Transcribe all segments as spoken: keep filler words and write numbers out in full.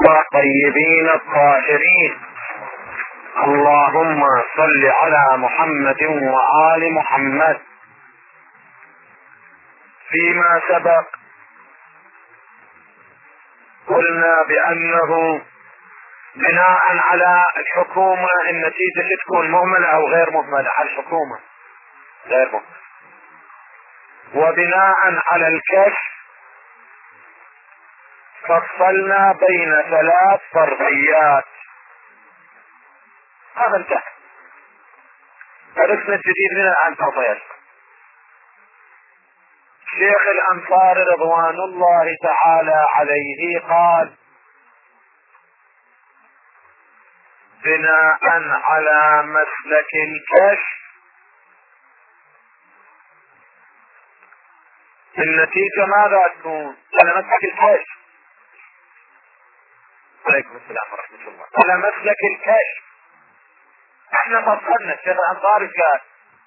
الطيبين الطاهرين. اللهم صل على محمد وآل محمد. فيما سبق قلنا بأنه بناء على الحكومة النتيجة تكون مهملة أو غير مهملة. على الحكومة غير مهملة، وبناء على الكشف فصلنا بين ثلاث فرضيات. هذا انتهى. درسنا الجديد من الآن فرضيات. شيخ الأنصار رضوان الله تعالى عليه قال: بناء على مسلك الكشف النتيجة ماذا تكون؟ على مسلك الكشف. عليكم السلام ورحمة الله. على مسلك الكشف احنا فصلنا. الشيخ الأنصاري قال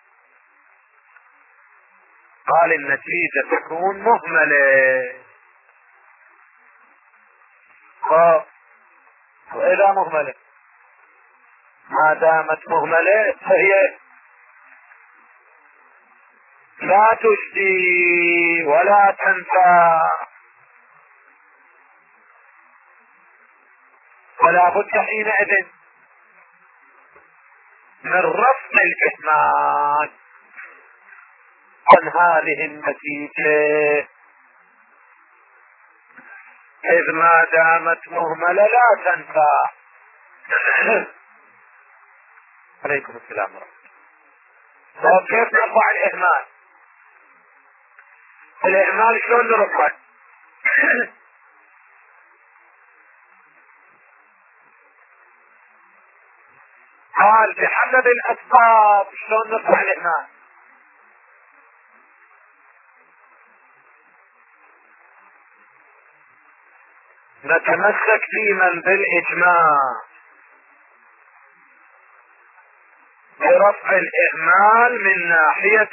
قال النتيجة تكون مهملة. وإذا مهملة ما دامت مهملة فهي لا تجدي ولا تنفع، فلا بد حينئذ من رفع الإهمال عن هذه النتيجة، إذ ما دامت مهملة لا تنفع. عليكم السلام ورحمة الله. كيف نرفع الإهمال؟ الإهمال شلون نرفع؟ قال بحسب الأسباب. شلون نرفع الإهمال؟ نتمسك فيمن بالإجماع برفع الإهمال من ناحية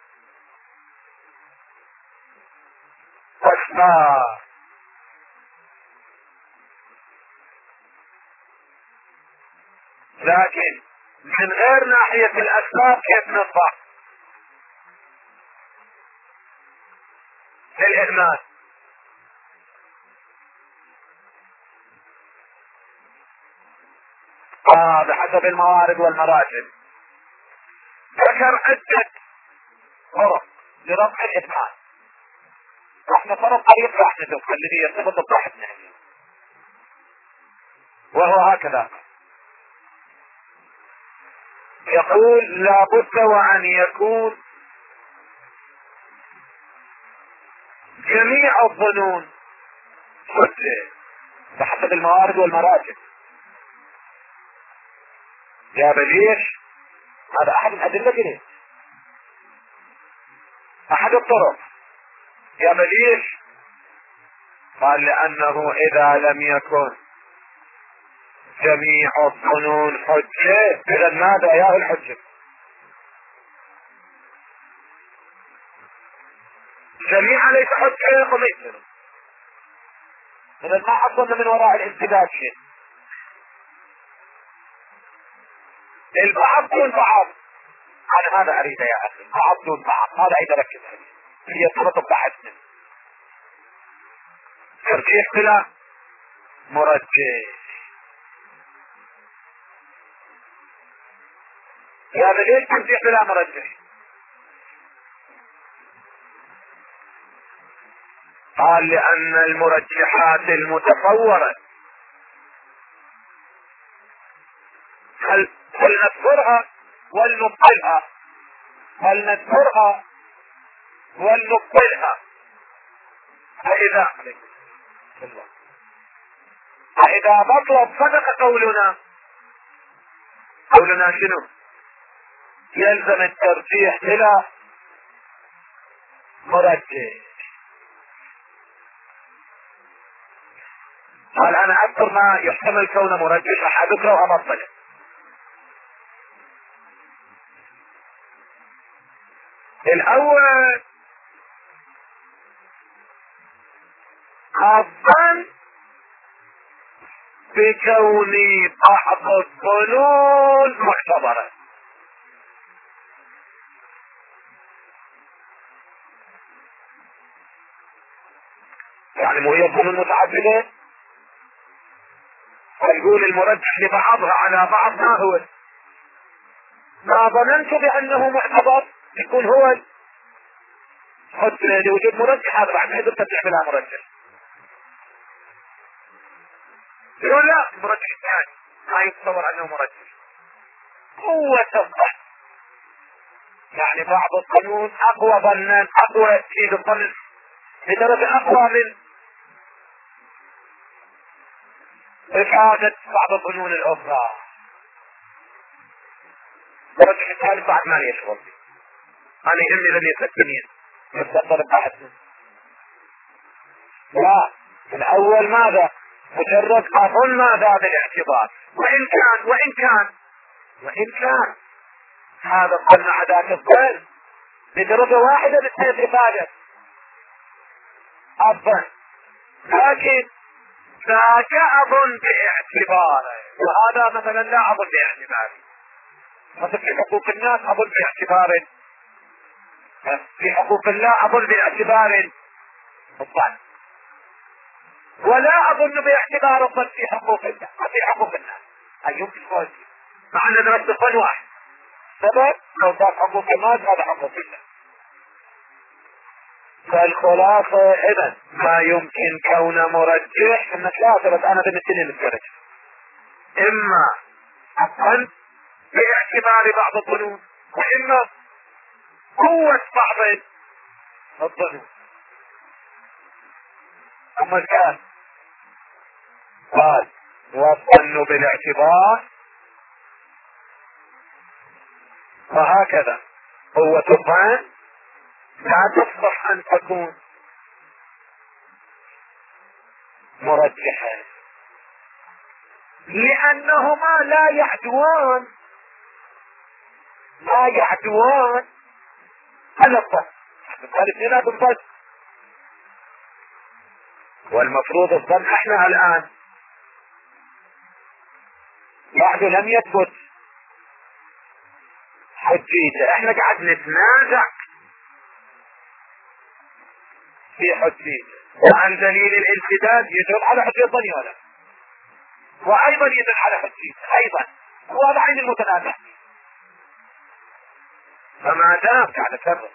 الأسباب، لكن من غير ناحية الأسباب كيف نرفع الإهمال؟ آه بحسب الموارد والمراجع. ذكر عدة طرق لرفع الإهمال. احنا طرق طريق راح ندرسها الذي يرتبط بصاحبنا، وهو هكذا. يقول لابد وأن يكون جميع الظنون حجة بحسب الموارد والمراجع. يا بليش هذا أحد الأدلة جديد، أحد الطرق. يا بليش قال لأنه إذا لم يكن جميع الظنون حجة إذا ماذا يا الحجة؟ جميع ليس حجة قميص، إذا ما حصلنا من وراء الامتداد شيء. البعض دون بعض، أنا هذا أريد يا أخي، بعض دون بعض، هذا أريد أركز عليه. هي ترتب بحثنا ترجيح بلا مرجح. يا ليش ترجيح بلا مرجح؟ قال لأن المرجحات المتصورة هل هل نذكرها ولنبطلها، هل نذكرها ولنبطلها. فإذا فإذا بطلت صدق قولنا، قولنا شنو؟ يلزم الترجيح بلا مرجح. قال أنا أذكر ما يحتمل كونه مرجح، راح أذكره وأبطله. الأول الظن بكون بعض الظنون معتبرة. يعني مو هي الظنون متعددة؟ فيقول المرجح لبعضها على بعض ما هو؟ ما ظننت بأنه معتبر يكون هو حد لوجود مرجح، هذا بعد ما يقدر ترجح بلا مرجح. يقول لا المرجح الثاني ما يتصور انه مرجح. قوة الظن يعني بعض الظنون اقوى ظنا، اقوى تزيد الظن لدرجة اقوى من افادة بعض الظنون الاخرى. المرجح الثالث بعد ما يشغل فيه، انا يهمني لم يسكنين يستقر بحث. لا الاول ماذا؟ مجرد اظن ماذا بالاعتبار، وان كان وان كان وان كان هذا الظن عداك الظن بدرجة واحدة بتصير افادة الظن، لكن ذاك اظن باعتباره وهذا مثلا لا اظن باعتباره. مثل في حقوق الناس اظن باعتبار، في حقوق الله اظن باعتبار الظن، ولا اظن باعتبار الظن في حقوق الله في حقوق الناس. هل يمكن قول مع ان درجة الظن واحد؟ سبب لو ذاك حقوق الناس هذا حقوق الله. فالخلاصة اذا ما يمكن كون مرجح ان ثلاثة، بس انا بمثلين الدرجة، اما الظن باعتبار بعض الظنون، واما قوة بعض الظنون. ثم كان قال والظن بالاعتبار، وهكذا قوة الظن لا تصلح ان تكون مرجحة، لانهما لا يعدوان لا يعدوان على الظن. الاثنين بالظن، والمفروض الظن احنا الان بعد لم يثبت حجيته، احنا قاعد نتنازع في حجيته، وعن دليل الانسداد يدل على حجية الظن ولا، وايضا يدل على حجيته ايضا، وهذا عين المتنازع. فما دام قاعد نفرق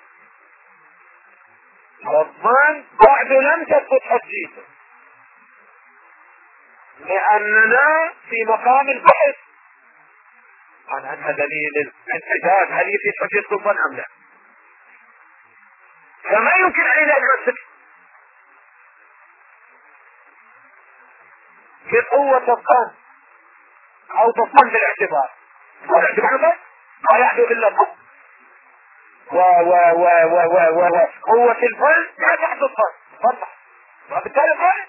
الظن بعد لم تثبت حجيته، لاننا في مقام البحث عن ان دليل الانسداد هل يفيد حجية الظن ام لا. فما يمكن ان يمسك بقوة الظن او بالظن بالاعتبار، والاعتبار ما يحدث الا الظن، و و و و و و قوة الظن لا تحدث الظن، وبالتالي الظن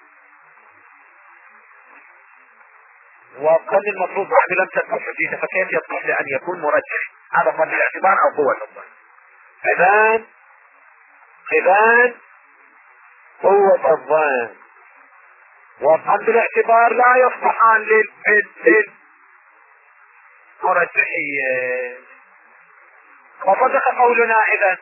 والظن المفروض بعد لم تثبت حجيته، فكيف يصح لان يكون مرجح هذا ظن الاعتبار او قوة الظن؟ اذن اذن قوة الظن والظن بالاعتبار لا يصلحان للمرجحية. وصدق قولنا اذا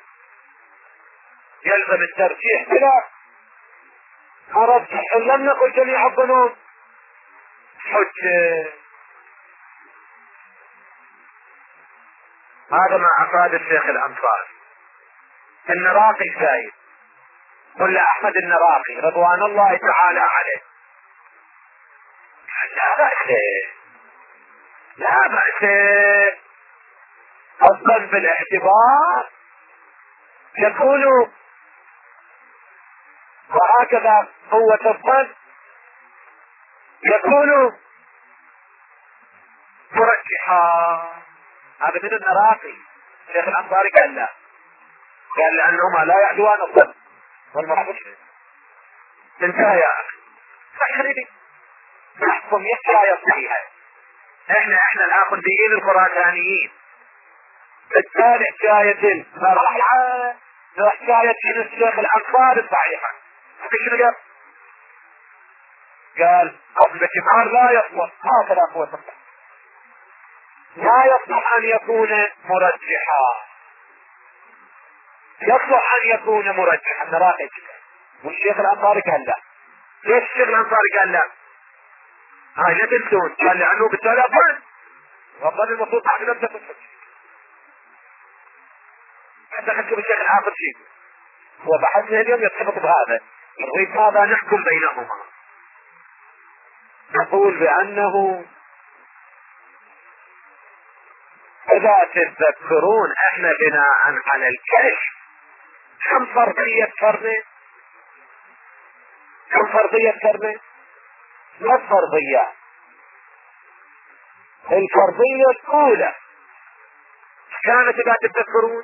يلزم الترجيح بلا مرجح، لم نقل جميع الظنون حجة. هذا ما افاد الشيخ الانصاري النراقي الزايد، قل احمد النراقي رضوان الله تعالى عليه، لا بأس لا بأس الظن بالاعتبار يكون، وهكذا قوة الظن يكون مرجحا. هذا من النراقي. الشيخ الانصاري قال لا، قال لانهما لا يعدوان الظن والمرجح. انتهى يا اخي، فاحرمي نحكم يحيى يصحيها. احنا احنا الاخذين الخراسانيين بالتالي حكاية الرحعة حكاية الشيخ الانصاري الصحيحة. قال الاعتبار لا يصلح، هكذا هو الصح، لا يصلح ان يكون مرجحا، يصلح ان يكون مرجحا. نراقب والشيخ الانصاري قال لا. ليش الشيخ الانصاري قال لا؟ هاي لا تنسون، قال لانه بالتالي ظن وظن المفروض بعد لم تكن حجه. حتى حكم الشيخ الحافظ شيء هو بحثنا اليوم يتفق بهذا، نريد ماذا نحكم بينهما. نقول بانه اذا تتذكرون احنا بناء على الكشف كم فرضية كرمه؟ كم فرضية كرمه؟ ثلاث فرضيات. الفرضية الاولى كانت اذا تتذكرون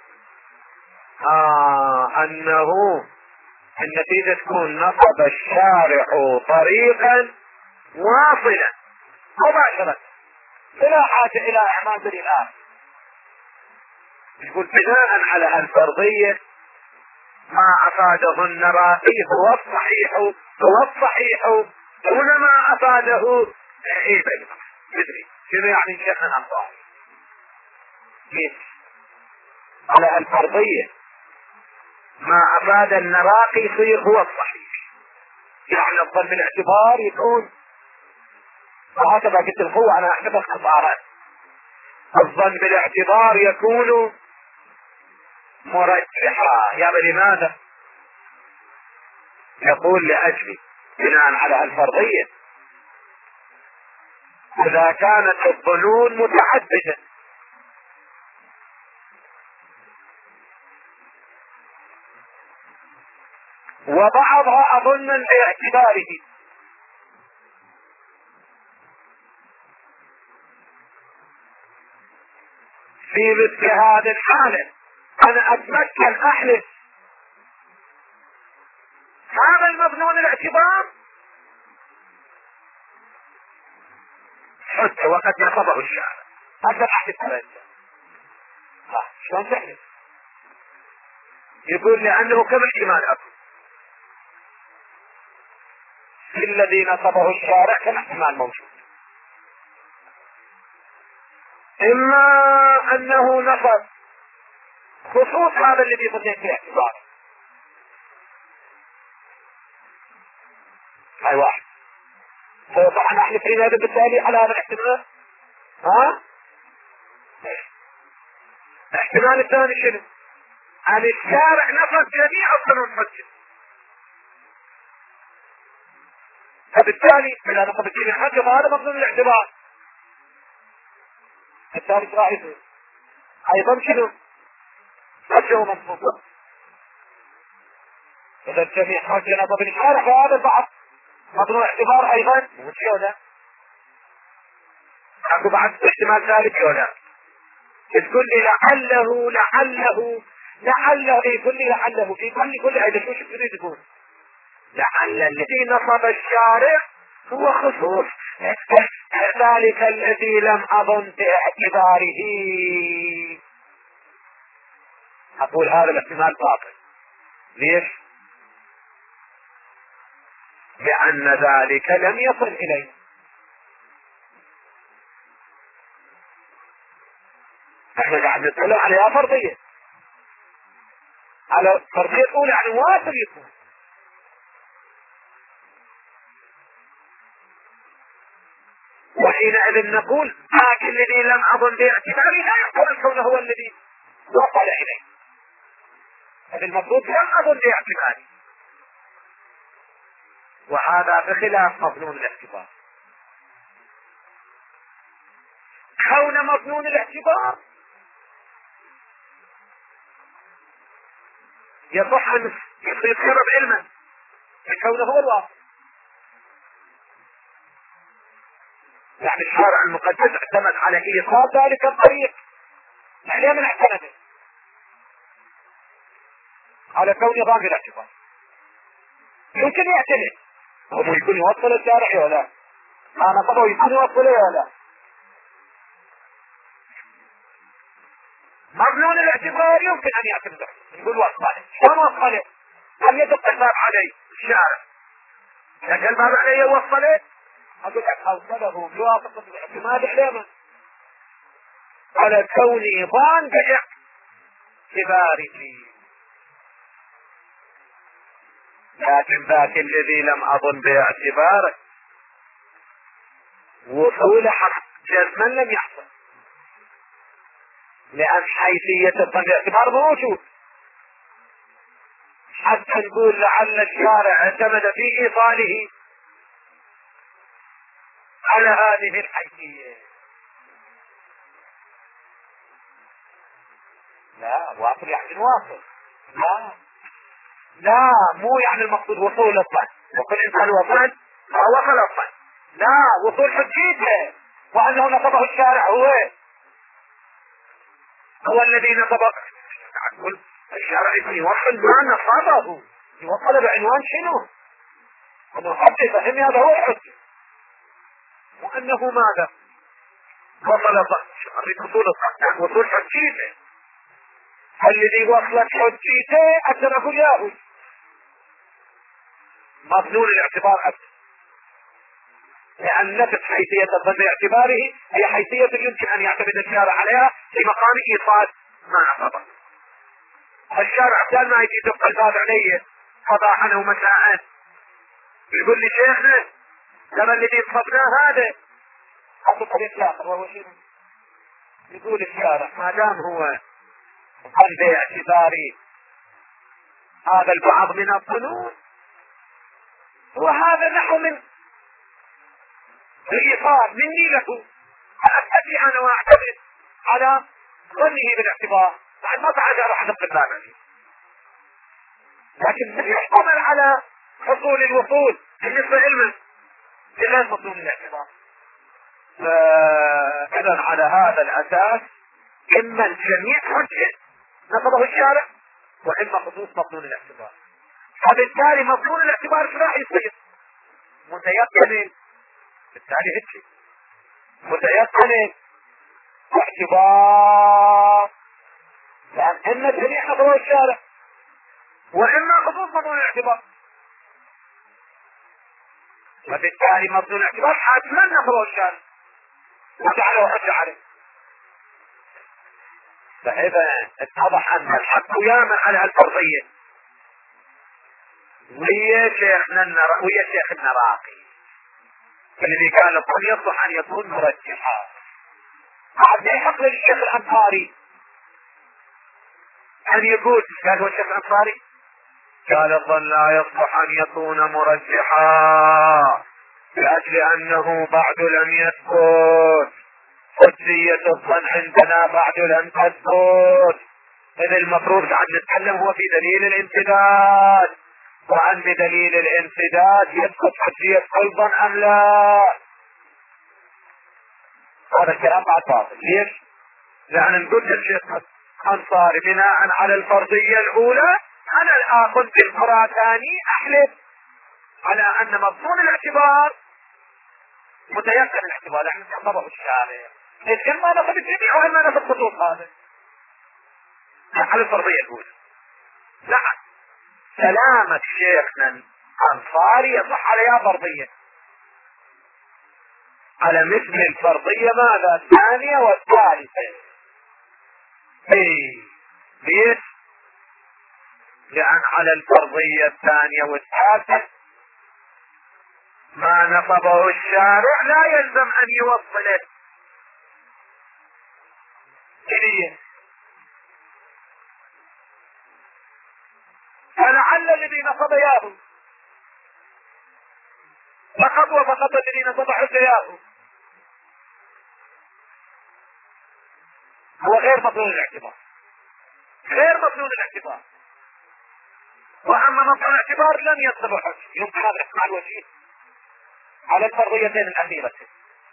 آه انه النتيجة تكون نصب الشارع طريقا واصلا مباشرة بلا حاجة الى اعمال الان. يقول بناء على هالفرضية ما افاده النراقي هو الصحيح هو الصحيح دون ما افاده ايه بيضا. تدري شنو يعني شيخنا الانصاري؟ كيف على هالفرضية ما افاد النراقي يصير هو الصحيح، يعني الظن بالاعتبار يكون وهكذا قلت القوة انا احسب اختصارات. الظن بالاعتبار يكون مرجحا. يا لماذا؟ يقول لاجل بناء على الفرضية اذا كانت الظنون متعددة وبعضها اظن باعتباره في مثل هذه الحالة انا اتمكن احلف هذا المظنون الاعتبار حتى وقد نصبه الشارع اقدر احلف على انت. شلون تحلف؟ يقول لانه كم احتمال اكو الذي نصبه الشارع كم احتمال موجود. اما انه نصب خصوص هذا الذي ظنيت في اعتباره، هاي واحد سيصح ان احلف هذا بالتالي على هذا الاحتمال. ها الاحتمال الثاني شنو؟ ان الشارع نصب جميع الظنون حجه، فبالتالي اذا نصب جميع حجه فهذا مظنون الاعتبار. الثالث راح يصير ايضا شنو؟ حجه ومنصوبه. اذا الجميع حجه نصب الشارع فهذا بعض مظنون اعتبار ايضا. مش ولا اكو بعد احتمال ثالث ولا تقول لي لعله لعله لعله يقول لي لعله يقول لي كل هذا شو تريد تقول؟ لعل الذي نصب الشارع هو خصوص ذلك الذي لم اظن باعتباره. اقول هذا الاحتمال باطل. ليش؟ لان ذلك لم يصل اليه. احنا قاعد نتكلم عليها فرضية، على فرضية اولى يعني واصل يكون. وحينئذ نقول لكن الذي لم اظن باعتباره لا يقول كونه هو الذي وصل اليه. هذا المفروض لم اظن باعتباره، وهذا بخلاف مظنون الاعتبار. كون مظنون الاعتبار يصح ان يصير سبب علما لكونه هو الواقع. يعني الشارع المقدس اعتمد على ايصال ذلك الطريق، يعني من اعتمده على كون نظام الاعتبار. يمكن يعتمد هو يكون يوصل الشارع ولا لا، انا طبعا يكون يوصله ولا لا. مظنون الاعتبار يمكن ان يعتمد، نقول وصله. شلون وصله؟ ان يدق الباب عليه الشارع، يقول له والله انا اريد اعتمد على هذا الطريق، يقول له والله انا اريد اعتمد على هذا الطريق. يقول له والله لكن ما عليه وصله اقول لك اوصله بواسطه الاعتماد عليه على كوني ظان باعتباره. لكن ذاك الذي لم اظن باعتباره وصول حق جزما لم يحصل، لان حيثيه الظن باعتبار موجود. حتى نقول لعل الشارع اعتمد في ايصاله على هذه الحيثيه. لا واصل يعني واصل، لا لا مو يعني المقصود وصول الظن، وكل انسان وصل ما وصل الظن، لا وصول حجيته وانه نصبه الشارع هو هو الذي نصب الشارع يوصل ما نصبه، يوصل بعنوان شنو؟ انه حتى فهم هذا هو الحج، وانه ماذا؟ وصل وصول الظن وصول حجيته، الذي وصلت حجيته اعترفوا ياهو مظنون الاعتبار أكثر، لأن نفس حيثية الظن باعتباره هي حيثية يمكن أن يعتمد الشارع عليها في مقام إيصال ما نصبه. الشارع كان ما يجي دق الباب عليه صباحا ومساء يقول لي شيخنا لما الذي صبناه هذا حط طريق الآخر، وهو شنو؟ يقول الشارع ما دام هو ظن باعتباره هذا البعض من الظنون، وهذا نحو من الإيصال مني له، فأستطيع أنا وأعتمد على ظنه بالاعتبار بعد ما بعد أروح أدق الباب، لكن يحتمل على حصول الوصول بالنسبة علما بغير مظنون الاعتبار. فإذا على هذا الأساس إما الجميع حجة نصبه الشارع وإما خصوص مظنون الاعتبار، فبالتالي مظنون الاعتبار شو راح يصير؟ متيقن، بالتالي هيك متيقن اعتبار، لأن إما الجميع نصبه الشارع وإما خصوص مظنون الاعتبار، وبالتالي مظنون الاعتبار حتما نصبه الشارع وجعله حجة عليه. فإذا اتضح أن الحق يامن على الفرضية، ويا شيخنا ويا شيخنا راقي الذي كان يقول يصلح أن يكون مرجحا. بعد يحق للشيخ الأنصاري أن يقول، قال هو الشيخ الأنصاري قال الظن لا يصلح أن يكون مرجحا لأجل أنه بعد لم يثبت، حجية الظن عندنا بعد لم تثبت، إذ المفروض قاعد نتكلم هو في دليل الامتداد، وعن بدليل الامتداد يثبت حجية كل ظن أم لا. هذا الكلام بعد باطل. ليش؟ لأن نقول للشيخ الأنصاري بناء على الفرضية الأولى أنا الآخذ بالقرآتاني أحلف على أن مضمون الاعتبار متيقن الاعتبار، نحن نعتبره الشارع إذ إما ناخذ الجميع وإما ناخذ خطوط هذا على الفرضية الأولى. نعم سلامة شيخنا الأنصاري يصح عليها فرضية على مثل الفرضية ماذا؟ الثانية والثالثة. ايه ليش؟ لأن على الفرضية الثانية والثالثة ما نصبه الشارع لا يلزم أن يوصله إليه، فلعل الذي نصب ياهو فقط وفقط الذي نصب حجياه هو غير مظنون الاعتبار، غير مظنون الاعتبار. واما مظنون الاعتبار لم يصب حج، يمكن هذا احتمال وجيه على الفرضيتين الاخيرتين.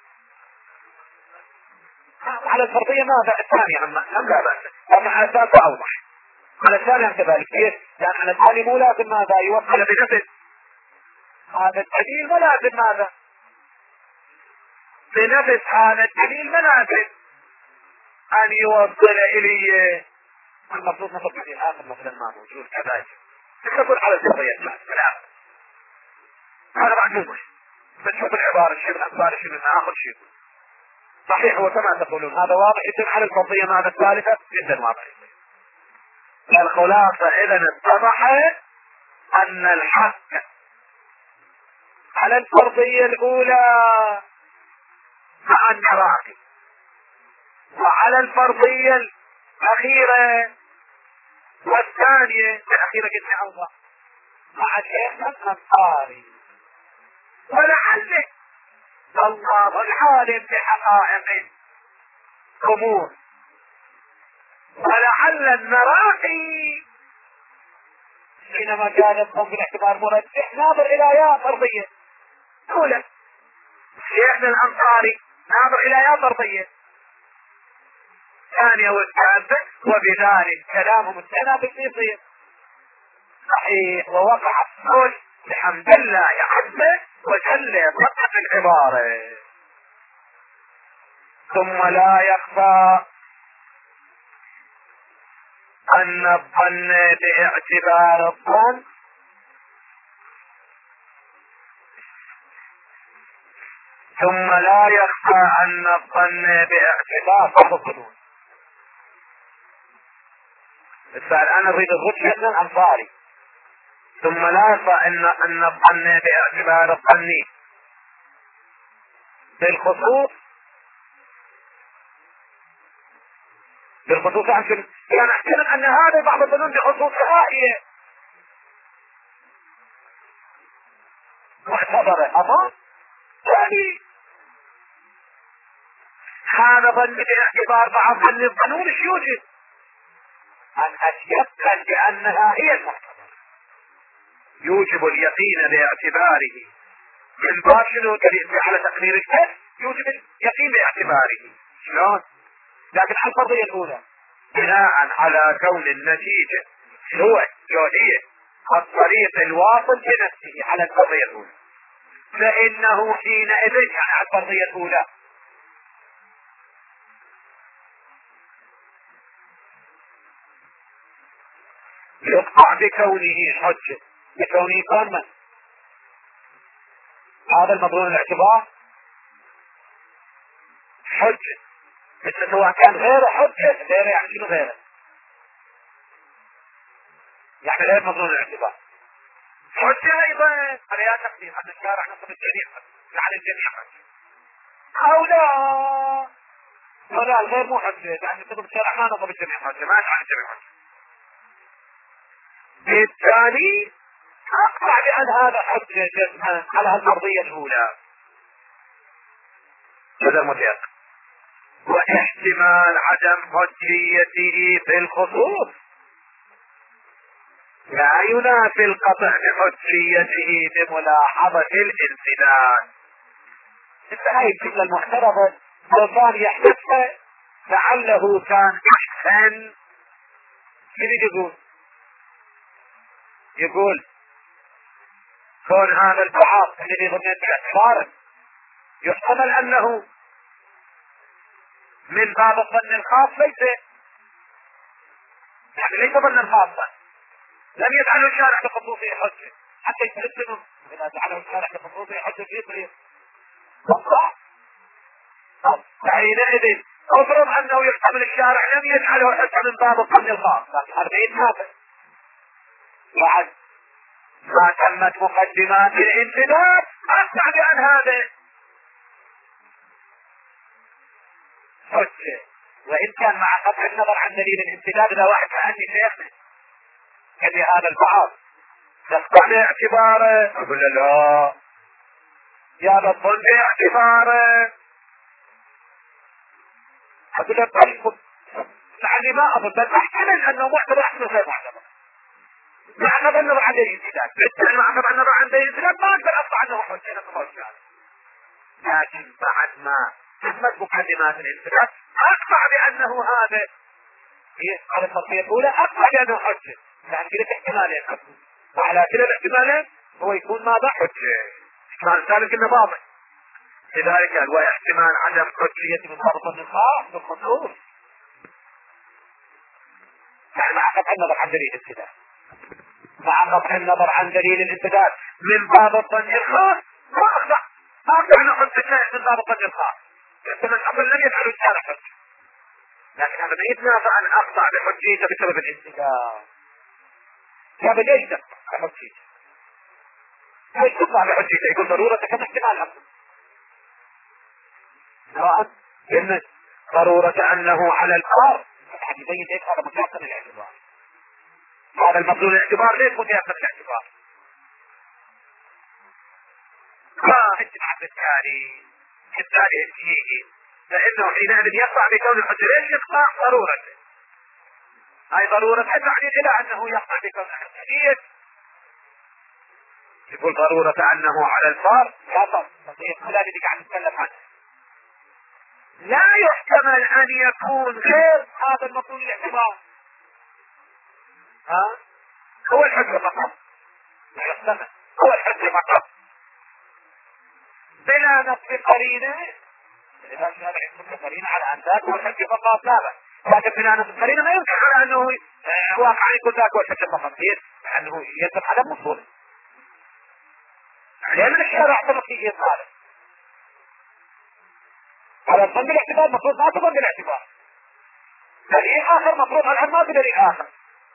على الفرضية ماذا؟ الثانية اما ام لا بأس، اما على الثالثة اوضح. على الثانية كذلك، ليش؟ لان على الثاني مو لازم ماذا يوصل بنفس هذا الدليل، ما لازم ماذا بنفس هذا الدليل ما لازم ان يوصل اليه. المفروض نصب الدليل اخر مثلا ما موجود كذلك تقول على الفرضية الثالثة. هذا بعد مو مهم، بس شوف العبارة الشيء الأنصاري شنو آخر شيء. صحيح هو كما تقولون هذا واضح جدا على الفرضية. ماذا الثالثة جدا واضح. الخلاصة إذا اتضح أن الحق على الفرضية الأولى مع النراقي، وعلى الفرضية الأخيرة والثانية الأخيرة قلنا الله مع شيخنا الأنصاري. ولعل الله العالم بحقائق الأمور، ولعل النراقي حينما كان يقوم بالاعتبار مرجح ناظر الى ايات فرضيه اولى، شيخنا الانصاري ناظر الى ايات فرضيه ثانيه والثالثه، وبذلك كلامهم التناقض يصير صحيح ووقع الصلح بحمد الله عز وجل يطبق العباره. ثم لا يخفى أن الظن باعتبار الظن ثم لا يخفى أن الظن باعتبار بعض الظنون. السؤال أنا أريد الرد من الأنصاري. ثم لا يخفى أن أن الظن باعتبار الظن بالخصوص بالخصوص عشان يعني احتمل ان هذا بعض الظنون بخصوص رائية معتبرة اما يعني هذا ظن باعتبار بعض ظن الظنون ايش يوجد ان اتيقن بانها هي المعتبرة، يوجب اليقين باعتباره من باب شنو على تقرير الكذب، يوجب اليقين باعتباره. شلون؟ لكن على الفرضية الأولى بناء على كون النتيجة هو هي الطريق الواصل بنفسه على الفرضية الأولى، فإنه حينئذ على الفرضية الأولى يقطع بكونه حجة، بكونه ظنا. هذا المضمون الاعتبار حجة، مثل سواء كان غيره حجة. غيره يعني شنو غيره؟ يعني غير مضمون الاعتبار حجة ايضا. هذا يا تقدير ان الشارع نصب الجميع على الجميع حجة او لا، ولا الغير مو حجة يعني كتب الشارع ما نصب الجميع حجة، ما على الجميع حجة. بالتالي اقطع بان هذا حجة جزما على هالفرضية الاولى هذا المتيقن. واحتمال عدم حجيته في الخصوص لا ينافي القطع بحجيته بملاحظة الانسداد. انت هاي الجملة المعترضة لو كان يحدثها لعله كان احسن. شنو يقول؟ يقول كون هذا البعض الذي ضمن باعتباره يحتمل انه من باب الظن الخاص، ليس يعني ليس ظنا خاصا، لم يجعله الشارع بخصوصه حجة حتى يستلزمه. إذا جعله الشارع بخصوصه حجة يطريق صح؟ حينئذ افرض انه يحتمل الشارع لم يجعله حجة من باب الظن الخاص، لكن أربعين هذا بعد ما تمت مقدمات الانسداد اقطع بان هذا حجة، وإن كان مع قطع النظر عن دليل الانسداد. إذا واحد كأني شيخنا كذي هذا البعض تقطع باعتباره، أقول له لا يا بطل باعتباره، أقول له طيب لعلي ما أظن بل أحتمل أنه معتبر أحسن غير معتبر مع قطع النظر عن دليل الانسداد. بالتالي مع قطع النظر عن دليل الانسداد ما أقدر أقطع أنه حجة نصف. لكن بعد ما تمت مقدمات الانسداد اقطع بانه هذا هي على الفرضية الاولى، اقطع بانه حجة. يعني كده احتمالين، وعلى كده الاحتمالين هو يكون ماذا حجة. احتمال ثالث انه باطل، لذلك هو احتمال عدم حجية من باب الظن الخاص بالخصوص يعني مع قطع النظر عن دليل الانسداد. مع قطع النظر عن دليل الامتداد من باب الظن الخاص ما اخضع اقطع نحن الشيء من باب الظن الخاص من قبل لم يفعلوا الشارع حجة، لكن هذا ما يتنافى ان اقطع بحجيته بسبب الامتداد. هذا ليس بحجيته، ليش تقطع بحجيته؟ يقول ضرورة كم احتمال اصلا إن ضرورة انه على الفار حد يبين ليش هذا متيقن الاعتبار، هذا المطلوب الاعتبار ليش متيقن الاعتبار؟ ما اجمع بالتالي بالتالي الشيء فانه حينئذ يقع بكون الحجة. ليش يقع؟ ضرورة، هاي ضرورة تعني الى انه يقع بكون الحجة. يقول ضرورة انه على الفار لا فرق لا اللي قاعد نتكلم عنه، لا يحتمل ان يكون غير هذا المطلوب الاعتبار. ها هو الحجة فقط، لا يحتمل هو الحجة فقط بلا نصف قرينة. إذا الشارع يصف قرينة على أن ذاك هو الحجة فقط لا بأس، لكن بلا نصف قرينة ما يمكن على أنه واقع يكون ذاك هو الحجة فقط، لأنه يجب على مصول لأن الشارع اعتبر فيه إطالة على الظن بالاعتبار مفروض ما تظن بالاعتبار. دليل آخر مفروض الآن ما في دليل آخر،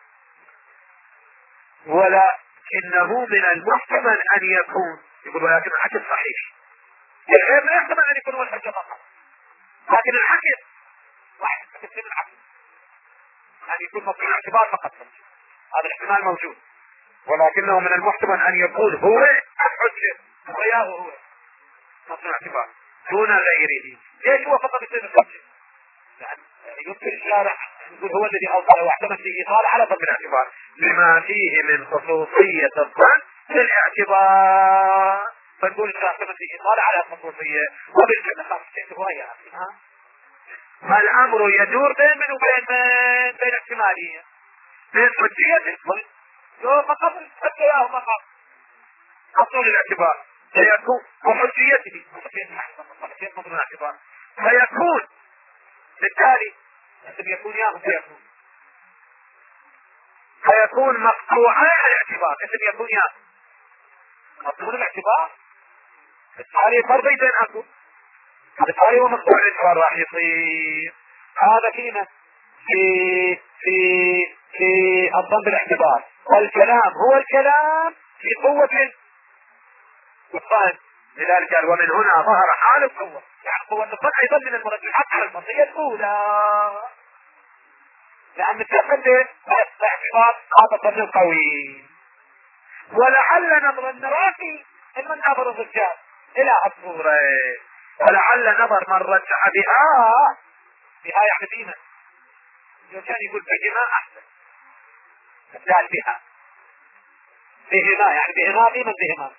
ولكنه من المحتمل أن يكون يقول ولكن الحكم صحيح، الغير لا يحتمل أن يكون هو الحجة فقط، لكن الحكم واحد تقسيم الحكم أن يكون مطلوب الاعتبار فقط، هذا الاحتمال موجود، ولكنه من المحتمل أن يكون هو الحجة وياه هو مطلوب الاعتبار دون غيره. ليش هو فقط يصير الحجة؟ يعني يمكن الشارع يقول هو الذي أوصل واحتمل فيه إطالة على ضرب الاعتبار لما فيه من خصوصية الظن في الاعتبار، فنقول الشارع احتمل فيه إطالة على خصوصية وبالجنة خاص شيء هو يا أخي. ما الأمر يدور بين من وبين من بين احتمالية بين حجية الظن لو فقط حتى ياه فقط أصول الاعتبار سيكون وحجيته حجية مضمون الاعتبار فيكون بالتالي اسم يكون ياه سيكون فيكون مقطوعا الاعتبار اسم يكون ياه مضمون الاعتبار بالتالي فرضي بين أكو بالتالي هو مقطوع الاعتبار راح يصير هذا فينا في في في الظن بالاعتبار، والكلام هو الكلام في قوة الظن. لذلك قال ومن هنا ظهر حال القوة، يعني قوة الظن ايضا من المرجحات على الفرضية الاولى، لان التقدم باعتبار هذا الظن القوي. ولعل نظر النراقي من نظر الرجال الى الصورة، ولعل نظر من رجح بها بها يعني بينا لو كان يقول بهما احسن قال بها بهما يعني بهما بمن بهما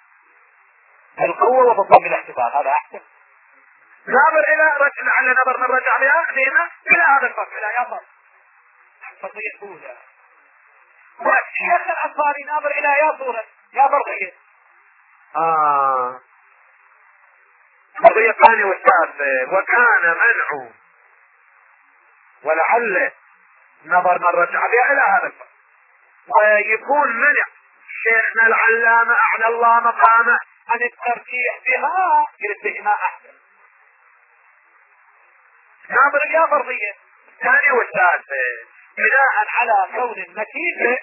القوة وبالضم الاعتبار هذا احسن. نظر الى رجل على نظر من رجع بها بهما الى هذا الفرق الى يظهر الفرقية الاولى. والشيخ الانصاري نظر الى يا صورة يا فرقية اه القضية الثانية والثالثة وكان منعه ولعل نظر من رجع بها الى هذا الفرق ويكون منع شيخنا العلامة اعلى الله مقامه عن الترجيح بها قلت بهما احسن. نظر يا فرضية الثانية والثالثة بناء على كون النتيجة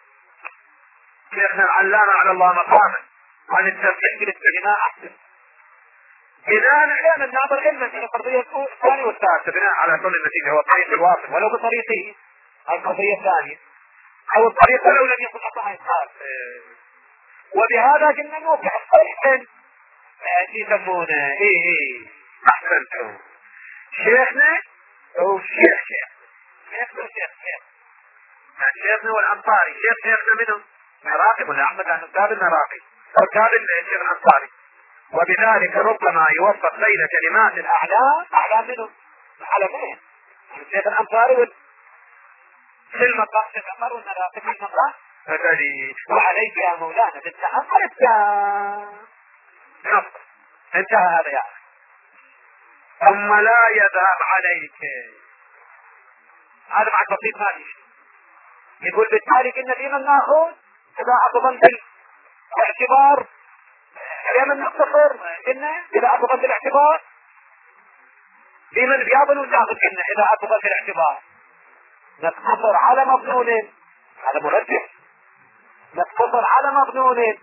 شيخنا العلامة اعلى الله مقامه عن الترجيح قلت بهما احسن بناء على ان الناظر علما في القضية الثانية والثالثة بناء على كون النتيجة هو الطريق الواصل ولو بطريقه القضية الثانية او الطريق لو لم يكن اصلا يتخاف. وبهذا قلنا نوقع الصريحا يسمونه ايه ايه احسنتم شيخنا او شيخ شيخ شيخنا شيخ شيخ يعني شيخنا والانصاري شيخ شيخنا منهم عراقي ولا احمد عن كتاب العراقي وكتاب الشيخ الانصاري، وبذلك ربما يوفق بين كلمات الاعلام اعلام منهم العلمين الشيخ الانصاري في المقام في المقام والنراقب في المقام فدليل وعليك يا مولانا بالتأمل التام نصر انتهى هذا يعني. ثم لا يذهب عليك هذا مع البسيط مالي يقول بالتالي ان في من ناخذ اذا اعتبرت بالاعتبار دائما نختصر قلنا اذا اعتبرت بالاعتبار في من بياضن وناخذ قلنا اذا اعتبرت بالاعتبار نقتصر على مضمون هذا مرجح نقتصر على مضمون.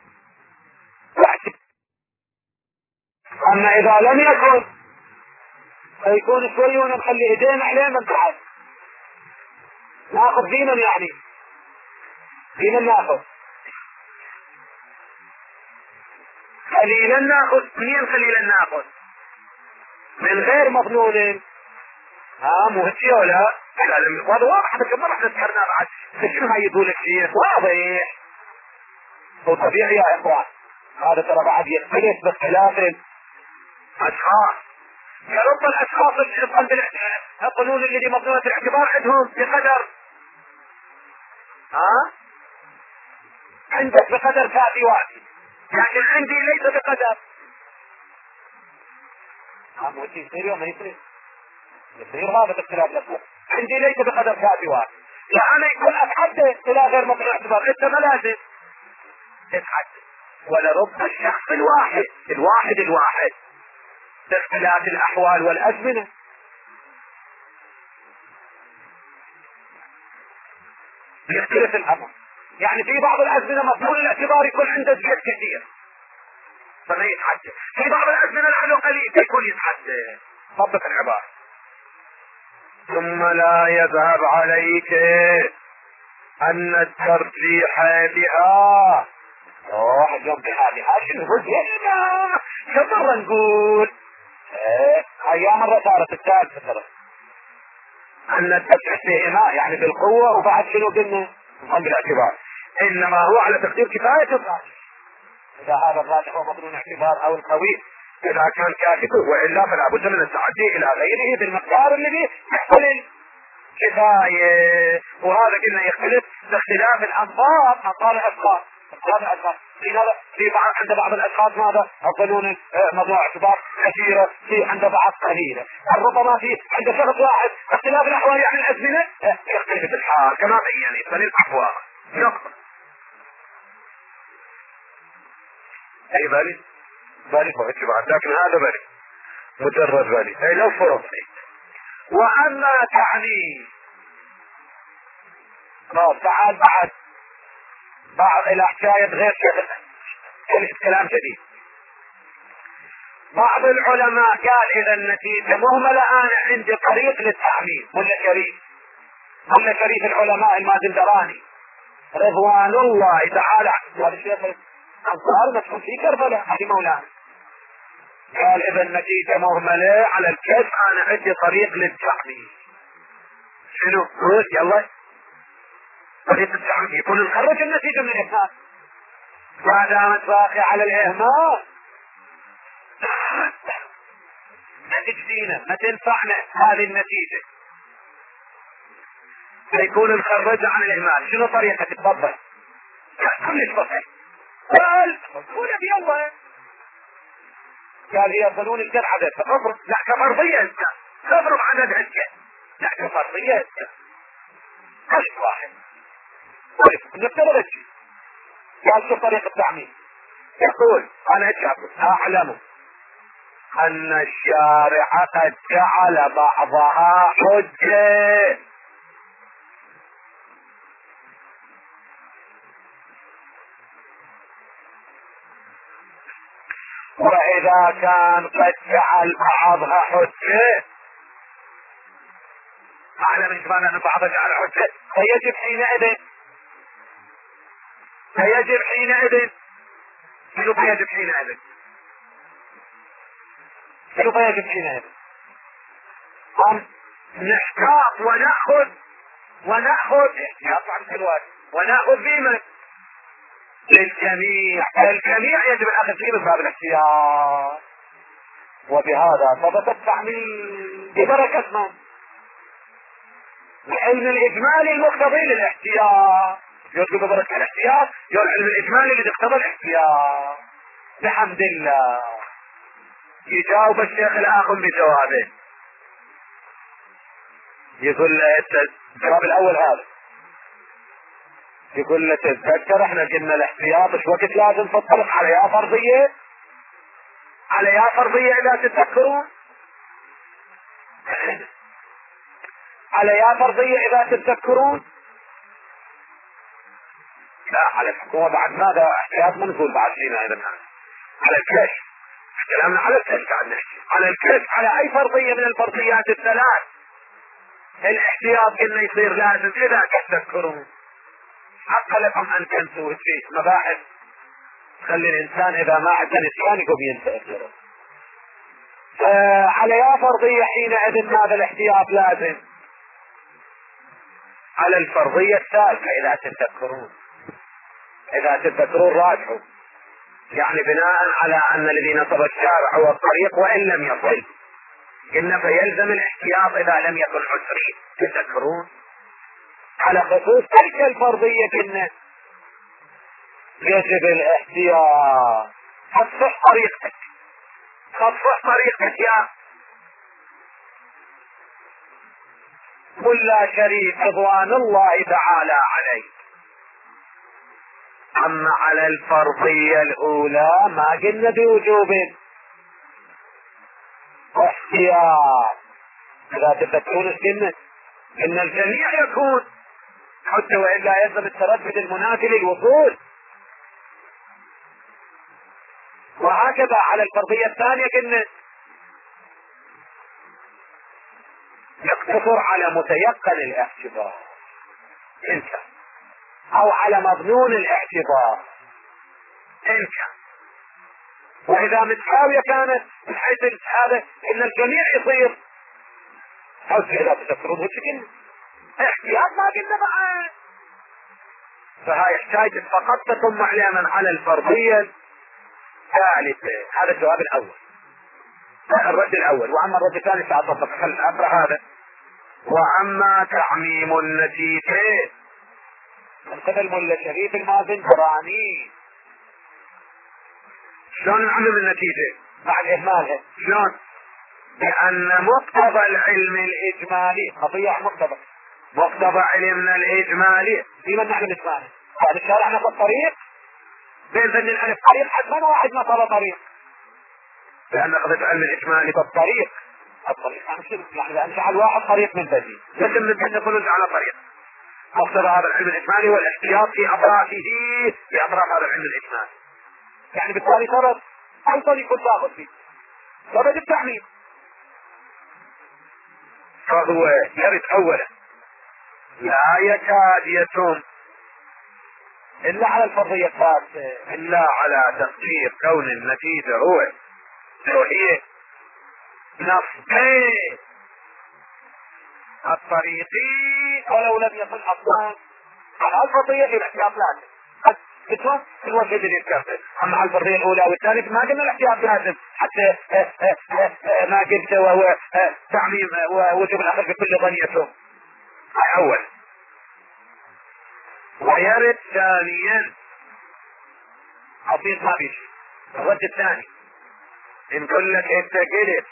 اما اذا لم يكن فيكون شوي ونخلي ايدينا عليه من تحت ناخذ في من يعني في من ناخذ قليلا ناخذ منين قليلا ناخذ من غير مظنون. ها مو هيك ولا لا هذا واضح هذا كمان احنا ذكرناه بعد شنو هاي يقول لك شيء واضح هو طبيعي يا اخوان. هذا ترى بعد يختلف باختلاف الاشخاص. يا رب الاشخاص اللي القانون اللي مظنونة الاعتبار عندهم بقدر ها عندك بقدر كافي وافي لكن عندي ليس بقدر. ها مو شيء يصير يوم ما يصير يصير هذا باختلاف الاشخاص. عندي ليس بقدر كافي وافي لا انا يكون اتحدى الى غير مظنونة الاعتبار انت ما لازم تتحدى ولرب الشخص الواحد الواحد الواحد باختلاف الاحوال والازمنه. يختلف الامر يعني في بعض الازمنه مظنون الاعتبار يكون عنده زيت كثير فما يتحدى في بعض الازمنه الحلو قليل يكون يتحدى. طبق العباره ثم لا يذهب عليك ان الترجيح بها واحد يوم بهذه شنو قلنا كبر نقول ايه ايام مرة صارت الثالثة ترى ان الترجيح فيهما يعني بالقوة وبعد شنو قلنا عند الاعتبار انما هو على تقدير كفاية الراجح. اذا هذا الراجح هو مظنون اعتبار او القوي اذا كان كافته والا فلا بد من التعدي الى غيره بالمقدار الذي يحتمل كفاية. وهذا قلنا يختلف باختلاف الانظار انظار الاشخاص هذا الاشخاص في بعض عند بعض الاشخاص ماذا يظنون موضوع اعتبار كثيرة في عند بعض قليلة ربما في عند شخص واحد اختلاف الاحوال يعني الازمنة يختلف الحال كما بين يختلف الاحوال نقطة. اي بالي بالي هو اعتبار لكن هذا بالي مجرد بالي اي لو فرض. واما تعني طب تعال بعد بعض الى حكاية غير كلام جديد. بعض العلماء قال اذا النتيجة مهملة انا عندي طريق للتعميم ولا شريف ولا شريف العلماء المازندراني رضوان الله تعالى هذا الشيخ انصار مسكون في كربلاء هذه مولانا قال اذا النتيجة مهملة على الكشف انا عندي طريق للتعميم. شنو قول يلا طريق التعميم يكون نخرج النتيجة من الإهمال ما دامت باقية على الإهمال ما تجدينا ما تنفعنا هذه النتيجة فيكون نخرج عن الإهمال. شنو طريقة تتفضل كلش بسيط قال قول ابي الله قال هي ظنون الجد عدد فافرض لا كفرضية انت تفرض عدد انت لا كفرضية انت قلت واحد نفترض الشيء قال شو طريقة التعميم يقول انا اعلم ان الشارع قد جعل بعضها حجة واذا كان قد جعل بعضها حجة اعلم اجمالا ان بعضها جعل حجة فيجب حينئذ فيجب حينئذ شنو فيجب حينئذ شنو فيجب حينئذ هم نحتاط ونأخذ ونأخذ احتياط عن الواجب ونأخذ بمن للجميع الجميع يجب الاخذ فيه من باب الاحتياط. وبهذا ثبت التعميم ببركة من العلم الاجمالي المقتضي للاحتياط يطلب ببركة الاحتياط يقول العلم الاجمالي اللي يقتضي الاحتياط بحمد الله. يجاوب الشيخ الاخر بجوابه يقول الجواب الاول هذا يقول له تتذكر احنا قلنا الاحتياط ايش وقت لازم تطلق على يا فرضية على يا فرضية اذا تتذكرون على يا فرضية اذا تتذكرون لا على الحكومة بعد ماذا احتياط منزول بعد فينا ايضا على الكشف كلامنا على الكشف قاعد نحكي على الكشف على اي فرضية من الفرضيات الثلاث الاحتياط انه يصير لازم اذا تتذكرون حق لكم ان تنسوا في مباحث خلي الانسان اذا ما عنده نسيان يقوم ينسى آه على يا فرضية حينئذ هذا الاحتياط لازم على الفرضية الثالثة اذا تتذكرون اذا تتذكرون راجعوا يعني بناء على ان الذي نصب الشارع هو الطريق وان لم يصل إن فيلزم الاحتياط اذا لم يكن عسري تتذكرون على خصوص تلك الفرضية إن يجب الاحتياط خصص طريقتك خصص طريقتك يا ملا شريف رضوان الله تعالى عليه. أما على الفرضية الأولى ما قلنا بوجوب احتياط إذا تذكرون السنة إن الجميع يكون حتى وإلا يلزم التردد المنافي للوصول. وهكذا على الفرضية الثانية كنا يقتصر على متيقن الاحتضار انت او على مظنون الاحتضار انت واذا متساوية كانت من حيث هذا ان الجميع يصير حتى اذا تذكرون وشكل احتياط ما قلنا معه فهاي يحتاج فقط تكون معلما على الفرضية الثالثة. هذا الجواب الاول الرد الاول. واما الرد الثاني سأطبق خلف اقرأ هذا. واما تعميم النتيجة من قبل ملا شريف المازندراني شلون نعمم النتيجة بعد اهمالها شلون؟ بان مقتضى العلم الاجمالي قضية مقتضى مقتضى علمنا الاجمالي في من نحن الاجمالي بعد الشارع نصب طريق بين ذن الالف طريق حتما واحد نصب طريق لان قضية علم الاجمالي بالطريق الطريق يعني بان جعل واحد طريق من ذني لكن من ذن يقولون جعل طريق مقتضى هذا العلم الاجمالي والاحتياط في اطرافه في اطراف هذا العلم الاجمالي يعني بالتالي فرض اي طريق تاخذ فيه فرض التعميم فهو يرد اولا لا يكاد يتم الا على الفرضية الثالثة الا على تقدير كون النتيجة هو هي نصبين الطريقي ولو لم يكن اصلا على الفرضية في الاحتياط لازم بتوقف الوجه اللي يتكفل. اما على الفرضية الاولى والثالثة ما قلنا الاحتياط لازم حتى ما قلت وهو تعميم ووجوب الاخر بكل ظنيته هاي اول. ويرد ثانيا حفيظ ما بيشي الرد الثاني نقول لك انت قلت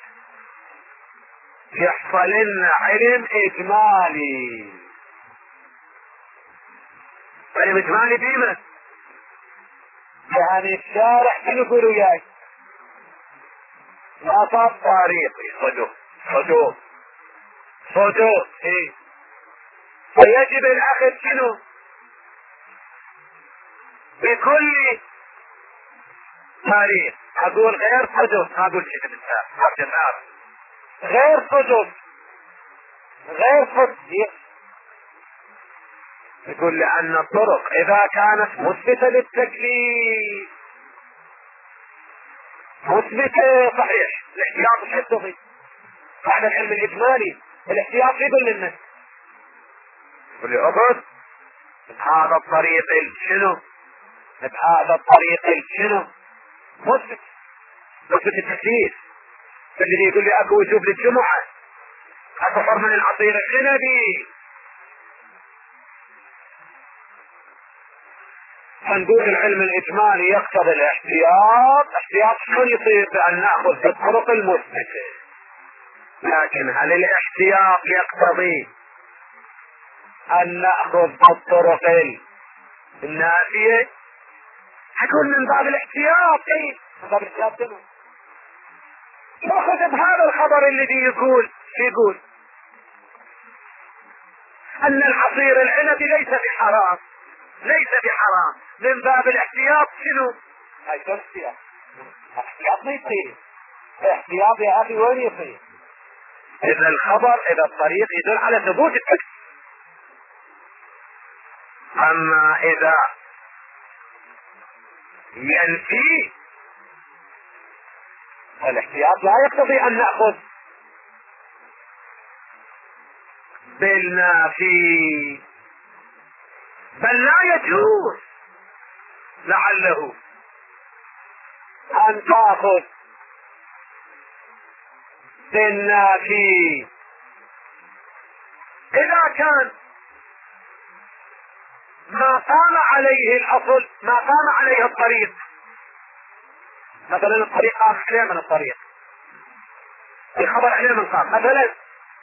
يحصل لنا علم اجمالي علم اجمالي بيمه يعني الشارع شنو يقولوا وياي نصب طريقي صدق صدق صدق ايه فيجب الاخذ شنو بكل طريق اقول غير صدق ما اقول شيء بالتالي غير صدق غير صدق يقول لأن الطرق إذا كانت مثبتة للتكليف مثبتة صحيح الاحتياط مش يستطيع بعد العلم الإجمالي الاحتياط يقول للناس يقول لي أبد بهذا الطريق شنو بهذا الطريق شنو مثبت مثبت التكليف فالذي يقول لي أكو وجوب للجمعة أكو حرمة العصير العنبي فنقول العلم الإجمالي يقتضي الاحتياط احتياط شلون يصير بأن نأخذ بالطرق المثبتة لكن هل الاحتياط يقتضي أن نأخذ بالطرق النافية حكون من باب الاحتياط. ايه من باب الاحتياط شنو؟ ناخذ بهذا الخبر الذي يقول يقول ان العصير العنب ليس بحرام، ليس بحرام، من باب الاحتياط. شنو؟ هاي شو احتياط؟ احتياط ما يصير. احتياط يا اخي وين يصير؟ اذا الخبر اذا الطريق يدل على ثبوت التكفير. اما اذا ينفي الاحتياط لا يقتضي ان نأخذ بالنافي، بل لا يجوز لعله ان تأخذ بالنافي اذا كان ما قام عليه الاصل، ما قام عليه الطريق. مثلا الطريق قام عليه من الطريق، الخبر عليه من قام. مثلا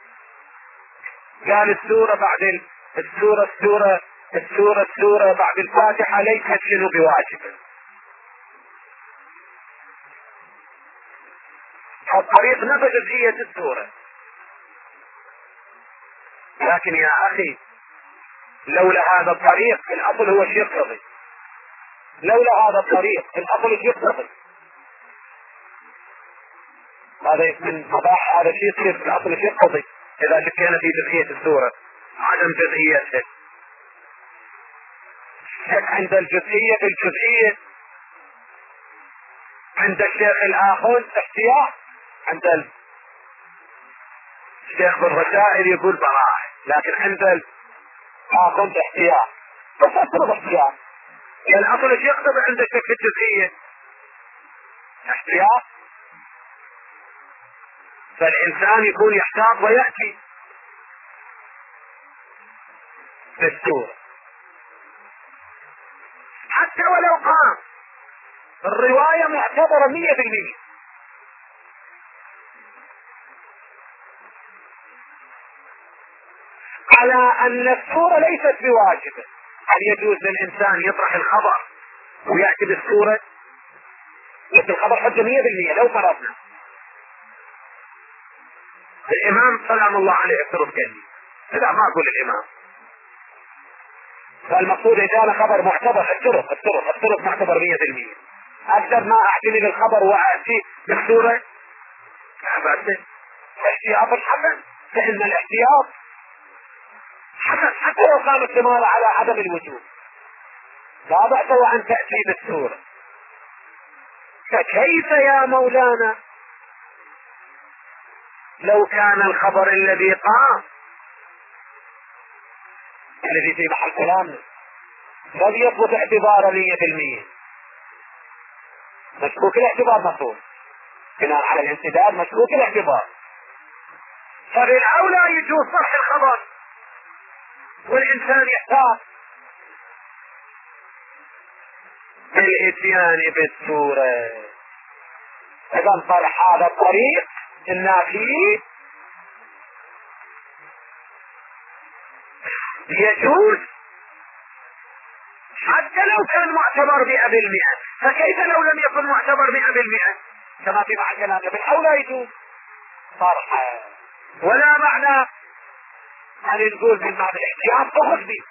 قال السورة بعد السورة السورة السورة السورة بعد الفاتحة ليست شنو بواجب. الطريق نفى جزئية السورة. لكن يا اخي لولا هذا الطريق الاصل هو شيء يقتضي، لولا هذا الطريق الاصل شيء يقتضي. هذا من مباح، هذا شيء يصير في الاصل شيء يقتضي اذا شكينا في جزئية السورة عدم جزئيتها. عند الجزئية بالجزئية عند الشيخ الاخر احتياط، عند الشيخ بالرسائل يقول براءة، لكن عند الاخر احتياط. بس افرض احتياط الاصل ايش يقتضي عند الشيخ في الجزئية؟ احتياط. فالانسان يكون يحتاط ويأتي بالسورة حتى ولو قام. الرواية معتبرة مية بالمية. على ان السورة ليست بواجبة. هل يجوز للانسان يطرح الخبر ويأتي بالسورة؟ مثل الخبر حجة مية بالمية. لو فرضنا الامام سلام الله عليه افترض كلمة، لا ما اقول الامام، فالمقصود اذا انا خبر معتبر الطرق الطرق الطرق معتبر مية بالمية، اقدر ما اعتمد الخبر واتي بالسورة بس احتياط الحسن. فان الاحتياط حسن حتى لو قام الثمار على عدم الوجود، لا بأس وان تأتي بالسورة. فكيف يا مولانا لو كان الخبر الذي قام الذي في محل كلامنا قد يثبت اعتباره مية بالمية، مشكوك الاعتبار مفروض بناء على الانسداد، مشكوك الاعتبار. فبالأولى يجوز طرح الخبر والإنسان يحتاج بالإتيان بالسورة. إذا طرح هذا الطريق النافي يجوز حتى لو كان معتبر مئة بالمئة. فكيف لو لم يكن معتبر مئة بالمئة؟ كما في معنى كلامنا بالأولى يجوز طرحه، ولا معنى أن نقول من باب الاحتياط تخذ به،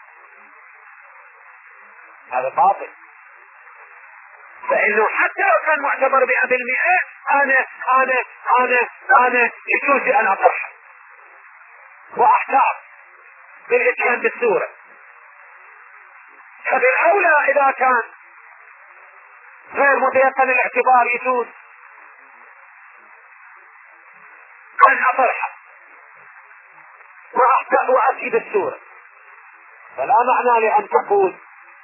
هذا باطل. فإنه حتى لو كان معتبر مئة بالمئة أنا أنا أنا أنا يجوز أن أطرحه وأحتاط بالإتيان بالسورة. فبالأولى إذا كان غير متيقن الاعتبار يجوز أن أطرحه وأحتاط وأتي بالسورة. فلا معنى لأن تقول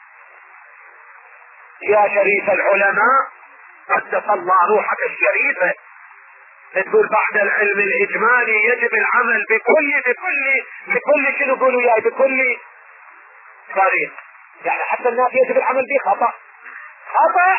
يا شريف العلماء قدس الله روحك الشريفة تقول بعد العلم الإجمالي يجب العمل بكل بكل بكل شنو يقولوا يا بكل طريق، يعني حتى الناس يجب العمل به خطأ خطأ.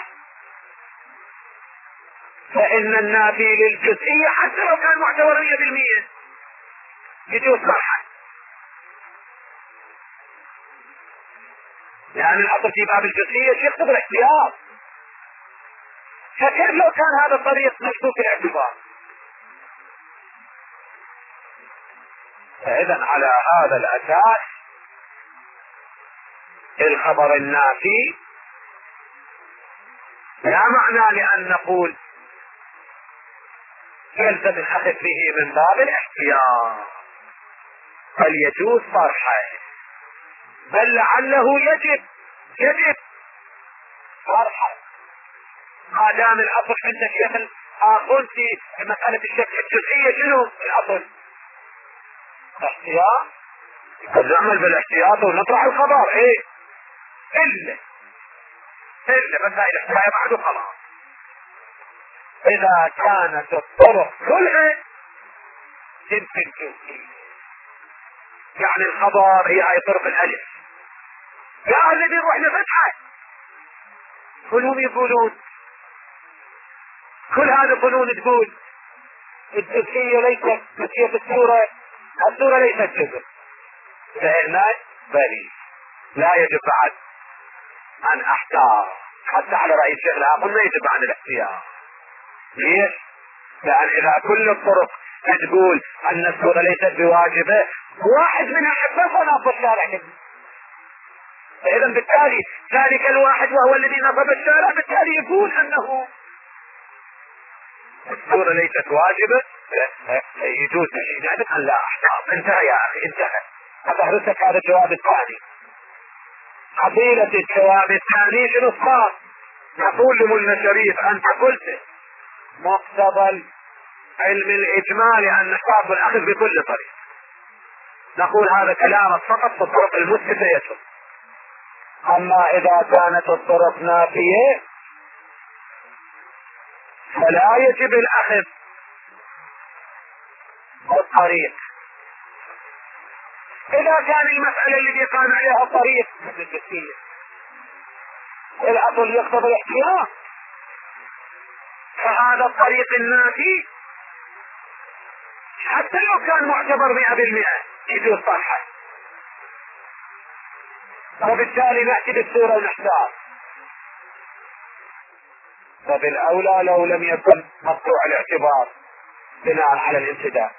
فإن النافي للجزئية حتى لو كان معتبر مية بالمية يجوز طرحه. يعني الاصل في باب الجزئية يقتضي الاحتياط. فكيف لو كان هذا الطريق مكتوب في الاعتبار؟ فاذا على هذا الاساس الخبر النافي لا معنى لان نقول يلزم الاخذ به من باب الاحتياط، بل يجوز طرحه، بل لعله يجب يجب طرحه ما دام الاصل عندك مثل اقول في مسألة الشك الجزئية شنو الاصل؟ احتياط. نعمل بالاحتياط ونطرح الخبر ايه الا الا مسائل الاحتياط بعد خلاص. اذا كانت الطرق كلها يمكن جزئية، يعني الخبر هي هاي طرق الالف، يا الذي يروح لفتحه كلهم يقولون كل هذا الظنون تقول الجزئية ليست جزئية السورة، السورة ليست جزء، فهنا بلي لا يجب بعد ان احتار حتى على رأي الشيخ العاقل ما يجب عن الاحتيار. ليش؟ لان اذا كل الطرق تقول ان السورة ليست بواجبة واحد منها حفظها نصب الشارع كده، فاذا بالتالي ذلك الواحد وهو الذي نصب الشارع بالتالي يقول انه السورة ليست واجبة، يجوز حينئذ ان لا احتار. انتهى يا اخي انتهى. أفهرتك هذا الجواب الثاني. قبيلة الجواب الثاني شنو صار؟ نقول لمولى شريف انت قلت مقتضى علم الاجمال ان نحتاط الاخذ بكل طريق. نقول هذا كلامك فقط في الطرق المثبتة يجب، اما اذا كانت الطرق نافية فلا يجب الاخذ بالطريق. اذا كان المسألة التي قام عليها الطريق مثل الجزئية الاصل يقتضي الاحتياط، فهذا الطريق النافي حتى لو كان معتبر مئة بالمئة يجوز طرحه، وبالتالي نأتي بالسورة ونحتاج. فبالاولى لو لم يكن مقطوع الاعتبار بناء على الامتداد.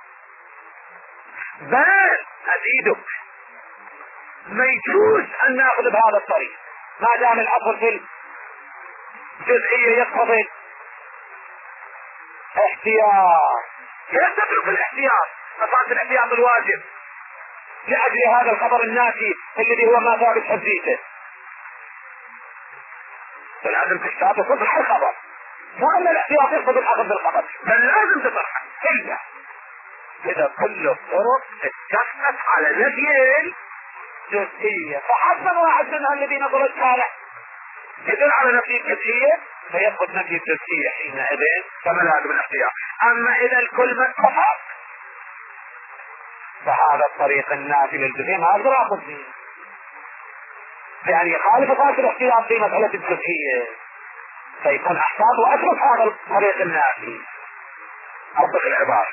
بل ازيدك ما يجوز ان ناخذ بهذا الطريق ما دام الاصل في الجزئية يقتضي احتياط. يستطيع الاحتياط فصارت الاحتياط الواجب لاجل هذا الخبر النافي الذي هو ما ثابت حجيته، فلازم تحتاط وتطرح الخبر، مو ان الاحتياط يقتضي الاخذ بالخبر، بل لازم تطرحه الا اذا كل الطرق اتفقت على نفي الجزئية. فحسب واحد منها الذي نظر الشارع يدل على نفي الجزئية فيثبت نفي الجزئية حينئذ كما لازم الاحتياط. اما اذا الكل ما اتفق فهذا الطريق النافي للجزئية ما اقدر اخذ فيه، يعني يخالف اساس الاحتياط في مسألة الجزئية، فيكون احتاط واترك هذا الطريق النافي. اطبق العبارة.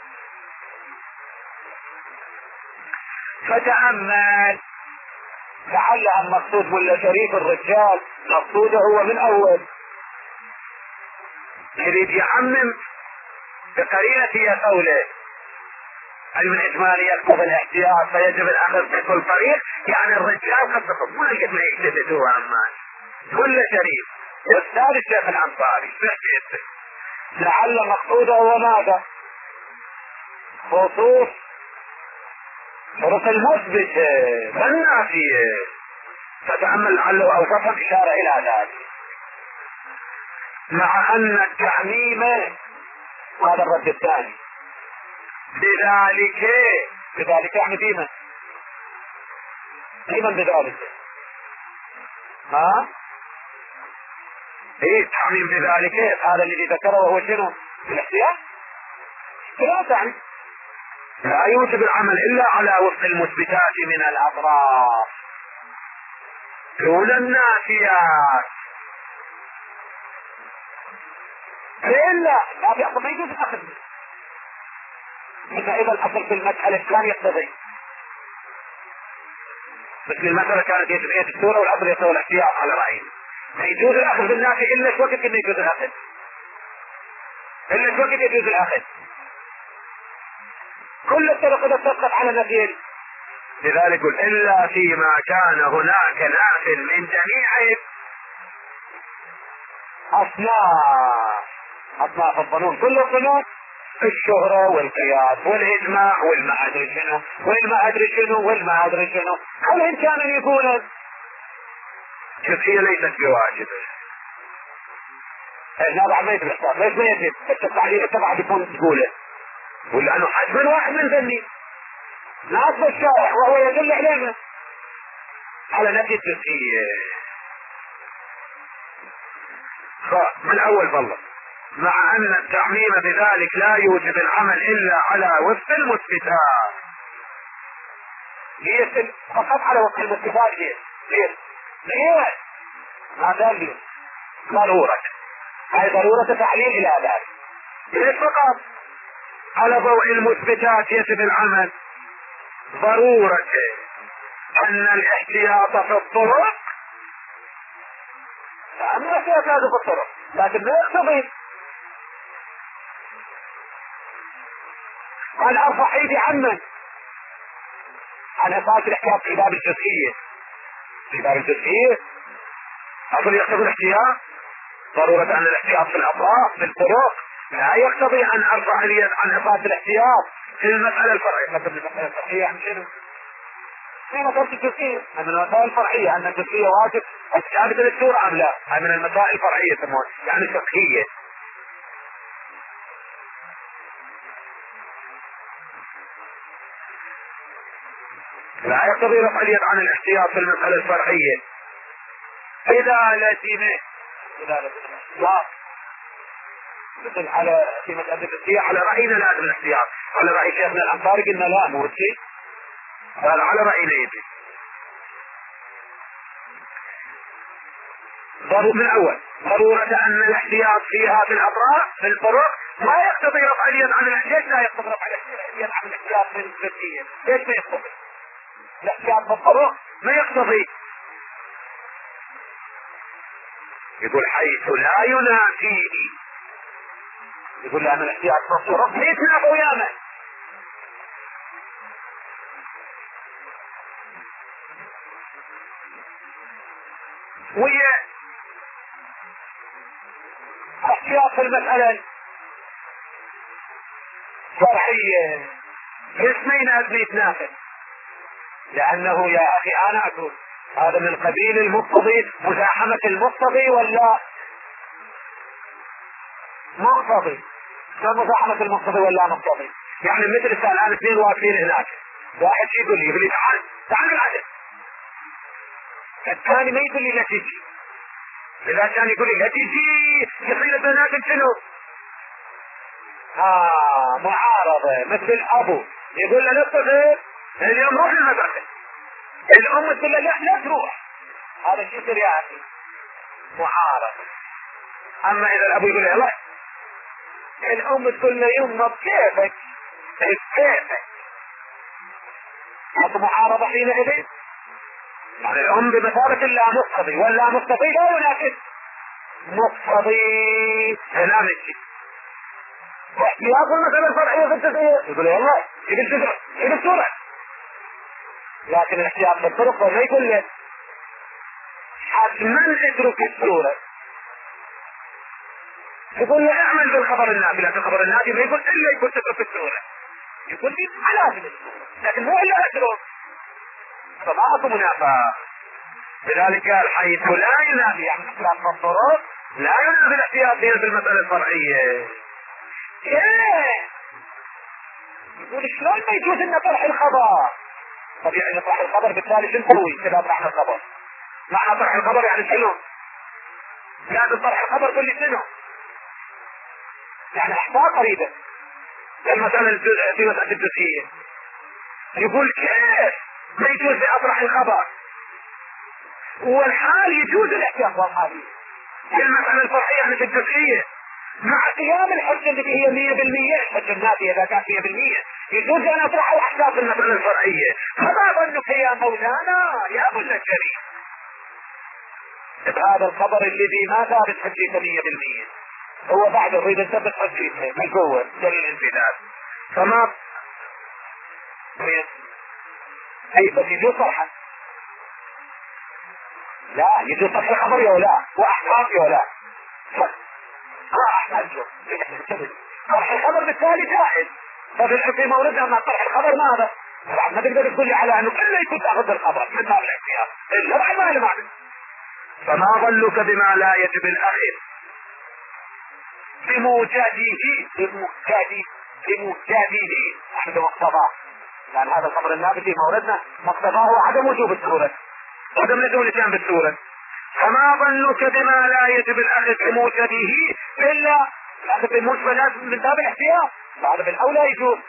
فتأمل لعلها المقصود ولا شريف الرجال مقصوده هو من اول يريد يعمم بقرينة هي قوله علم الاجمالي يقتضي الاحتياط فيجب الاخذ بكل طريق، يعني الرجال قد تقول ما قد ما يكتبت هو عمان ولا شريف استاذ الشيخ العنصاري فحكيته لعل مقصوده هو ماذا؟ خصوص طرق المثبتة والنافية. فتأمل لعله اوصفا اشارة الى ذلك، مع ان التعميم هذا الرد الثاني بذلك بذلك يعني ديما ديما بذلك ها ايه التعميم بذلك هذا الذي ذكره وهو شنو؟ الاحتياط. لا تعني لا يوجب العمل الا على وفق المثبتات من الاطراف دون النافيات، الا لا بيحصل ما يجوز الاخذ منه اذا الاصل في المسألة كان يقتضي مثل المسألة كانت هي تبعية السورة والأصل يسوي الاحتياط على رأيه. لا يجوز الأخذ بالنافع إلا في وقت إنه يجوز الأخذ. إلا في وقت يجوز الأخذ. كل الطرق إذا تسقط على نفي. لذلك قل إلا فيما كان هناك ناف من جميع أصناف أصناف الظنون. كل الظنون الشهرة والقياس والإجماع والما أدري شنو والما أدري شنو والما أدري شنو. هل إن كان يكون شرعية ليست بواجبة. هذا بعد ما يجب الإحصار. ليش ما يجب؟ التعليل التبع يكون تقوله. ولأنه حجم واحد من ذني ناصب الشارع وهو يدل علينا على نفي الجزئية. من أول فضل مع أن التعميم بذلك لا يوجب العمل إلا على وفق المثبتات. ليس فقط على وفق المثبتات. ليس ليس ليس هذا ليس ضرورة. هاي ضرورة تعليل إلى ذلك. ليس فقط على ضوء المثبتات يجب العمل. ضرورة أن الاحتياط في الطرق أما الاحتياط هذا في الطرق لكن لا يقتضي قال أرفع ايدي عمن عن أساس الاحتياط في باب الجزئية. في باب الجزئية أقول يقتضي الاحتياط. ضرورة أن الاحتياط في الأطراف في الطرق لا يقتضي أن أرفع اليد عن أساس الاحتياط في المسألة الفرعية. مثل المسألة الفرعية عن شنو؟ في مسألة الجزئية من المسائل الفرعية أن الجزئية واجب الثابتة للسورة أم لا. هاي من المسائل الفرعية تمام يعني فقهية. لا يقتضي رفع اليد عن الاحتياط في المسألة الفرعية إذا لزم إذا لزم الاحتياط مثل على في مسألة الجزئية على رأينا لازم الاحتياط. على رأي شيخنا الأنصاري قلنا لا مو شيء. قال على رأينا يجب. ضرورة من أول ضرورة أن الاحتياط فيها في الأطراف في الطرق لا يقتضي رفع اليد عن الاحتياط. لا يقتضي رفع اليد عن الاحتياط في الجزئية. ليش ما يقتضي؟ الاحتياط في الطرق ما يقتضي. يقول حيث لا ينافيه. يقول لأن الاحتياط في الطرق ليس نافع وياما. وهي احتياط في المسألة فرعية اسمين لازم يتنافس. لأنه يا أخي أنا أقول هذا من قبيل المقتضي مزاحمة المقتضي ولا مقتضي. شو مزاحمة المقتضي ولا مقتضي؟ يعني مثل الآن اثنين واقفين هناك واحد يقول لي يقول لي تعال تعال العدد الثاني ما يقول لي لا تجي. إذا كان يقول لي لا تجي يصير البنات شنو؟ آه معارضة. مثل الأبو يقول له نتفق اليوم روح المدرسة. الأم تقول له لا لا تروح. هذا شو يصير يا أخي؟ معارضة. أما إذا الأبو يقول له لا الأم تقول له يما بكيفك بكيفك. هذا معارضة حينئذ. يعني الأم بمثابة اللا مقتضي ولا مقتضي لا ينافس مقتضي هنا نجي. واحتياط المسألة الفرعية في الجزئية يقول يلا يجب الجزء يجب السورة. لكن الاحتياط في الطرق ما يقول له حتما اترك السورة. يقول له اعمل بالخبر النافي. لكن الخبر النافي ما يقول الا يقول تترك السورة. يقول لي لازم السورة لكن مو الا اترك. فما اكو منافاة. لذلك قال حيث لا ينافي يعني الاحتياط في الطرق لا ينافي الاحتياط في المسألة الفرعية. ايه يقول شلون ما يجوز ان طرح الخبر؟ طبيعي ان طرح الخبر بالتالي شنو نسوي كذا طرحنا الخبر؟ معنى طرح الخبر يعني شنو؟ لازم طرح الخبر كل شنو؟ يعني احصاء قريبة المسألة في مسألة الجزئية. يقول كيف ما يجوز اطرح الخبر والحال يجوز الاحتياط والحالية في المسألة الفرعية يعني في الجزئية مع قيام الحجة اللي هي مية بالمية. الحجة النافية إذا كانت مية بالمية يجوز ان اطرحوا احكام المسألة الفرعية. فما ظنك يا مولانا يا ابو الشريف هذا الخبر الذي ما ثابت حجيته مية بالمية، هو بعد يريد يثبت حجيته بالقوة دليل الانسداد. فما اي بس يجوز صرحا، لا يجوز صرح الخبر يا لا واحكام يا لا ما احتاجه صرح الخبر بالتالي جائز. ففي في موردنا مع صرح الخبر ماذا؟ طبعا ما تقدر تقول لي على انه كله يكون تاخذ الخبر من باب الاحتياط الشرع ما له معنى. فما ظنك بما لا يجب الاخذ بموجده بموجده بموجده احد مقتضاه، يعني هذا الخبر النابت في موردنا مقتضاه عدم وجوب السورة، عدم لزوم الاتيان بالسورة. فما ظنك بما لا يجب الاخذ بموجده الا الاخذ بالمجملات من باب الاحتياط، هذا بالاولى يجوز.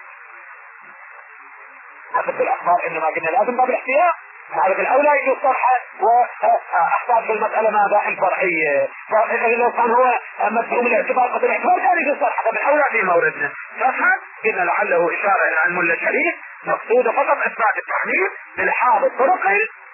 اخذ بالاخبار انما قلنا لازم باب الاحتياط، هذا بالاولى يجوز صرحا واحتاج في المساله ماذا الفرعيه. فلو كان هو مفهوم الاعتبار قبل الاعتبار كان يجوز صرحا، فبالاولى في موردنا صرحا قلنا لعله اشاره الى الملا الشريف مقصود فقط اثبات التحميل للحاظ الطرق